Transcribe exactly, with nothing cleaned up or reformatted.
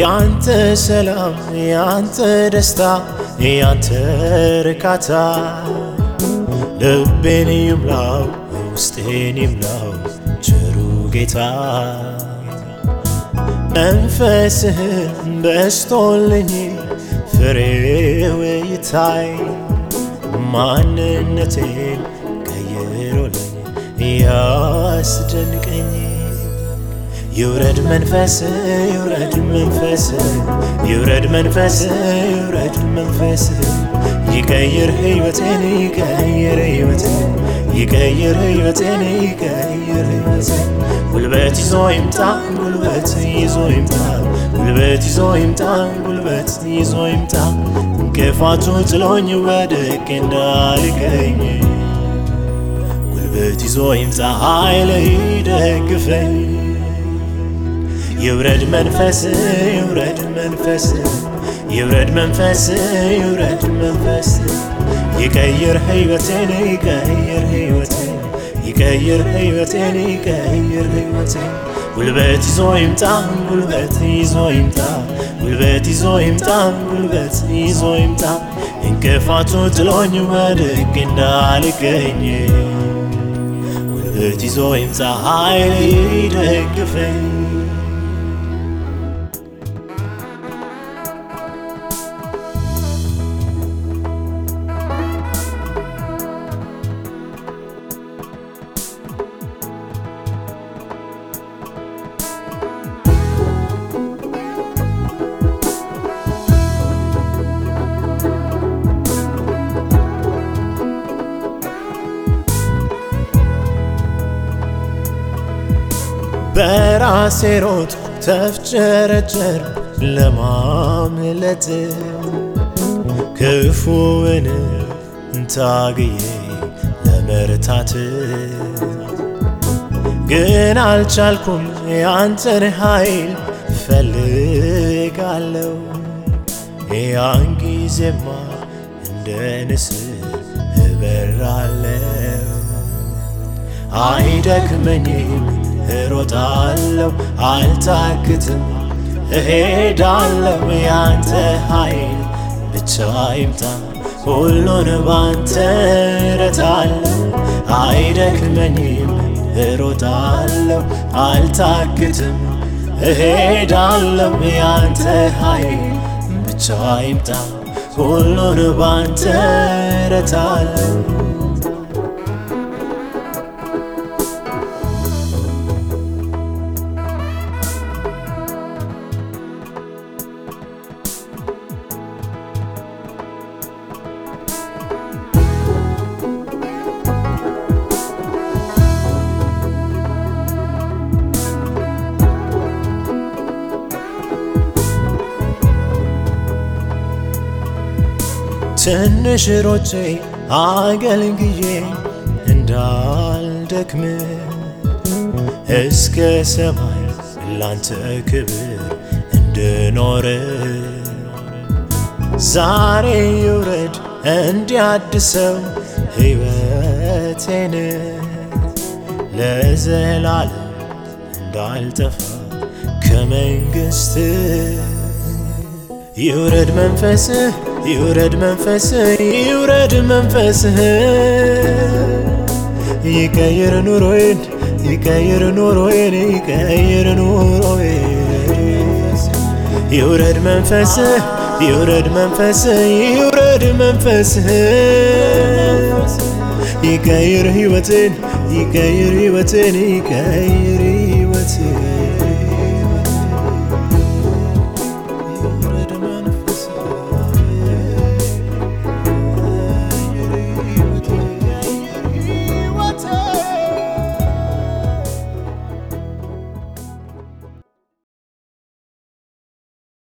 ያንተ ሰላም ያንተ ደስታ ያንተ ርካታ ልቤን ይምላው ውስጤን ይምላው ቸሩ ጌታ መንፈስህን በስቶልኝ ፍሬው ይታይ ማንነቴን ቀይሮልኝ ያስደንቀኝ ይውረድ መንፈስ ይውረድ መንፈስ ይውረድ መንፈስ ይውረድ መንፈስ ይቀይር ሕይወቴን ይቀይር ሕይወቴን ይቀይር ሕይወቴን ይቀይር ሕይወቴን ጉልበት ይዞ ይምጣ ጉልበት ይዞ ይምጣ ጉልበት ይዞ ይምጣ ጉልበት ይዞ ይምጣ እንቅፋቱ ጥሎኝ ወድቄ እንዳልገኝ ጉልበት ይዞ ይምጣ ኃይል ይደግፈኝ ይውረድ መንፈስ ይውረድ መንፈስ ይውረድ መንፈስ ይውረድ መንፈስ ይቀይር ሕይወቴን ይቀይር ሕይወቴን ይቀይር ሕይወቴን ይቀይር ሕይወቴን ጉልበት ይዞ ይምጣ ጉልበት ይዞ ይምጣ ጉልበት ይዞ ይምጣ ጉልበት ይዞ ይምጣ እንቅፋቱ ጥሎኝ ወድቄ እንዳልገኝ ጉልበት ይዞ ይምጣ ኃይል ይደግፈኝ በራሴ ሮጥ ተፍጨረጨር ለማምለጥ ክፉውን ታግዬ ለመርታት ግን አልቻልኩም ያንተን ኃይል ፈልጋለሁ ያን ጊዜማ እንደ ንስር እበራለሁ አይደክመኝም እሮጣለሁ አልታክትም እሄዳለሁ ያንተ ኃይል ብቻ ይምጣ ሁሉን ባንተ ረታለሁ አይደክመኝም እሮጣለሁ አልታክትም እሄዳለሁ ያንተ ኃይል ብቻ ይምጣ ሁሉን ባንተ ረታለሁ ትንሽ ሮጬ አገልግዬ እንዳልደክም እስከ ሰማይ ላንተ ክብር እንድኖር ዛሬ ይውረድ እንዲያድሰው ሕይወቴን ለዘላለም እንዳልጠፋ ከመንግሥት ይውረድ መንፈስህ ይውረድ መንፈስህ ይውረድ መንፈስህ ይቀይር ኑሮዬን ይቀይር ኑሮዬን ይቀይር ኑሮዬን ይውረድ መንፈስህ ይውረድ መንፈስህ ይውረድ መንፈስህ ይቀይር ሕይወቴን ይቀይር ሕይወቴን ይቀይር ሕይወቴን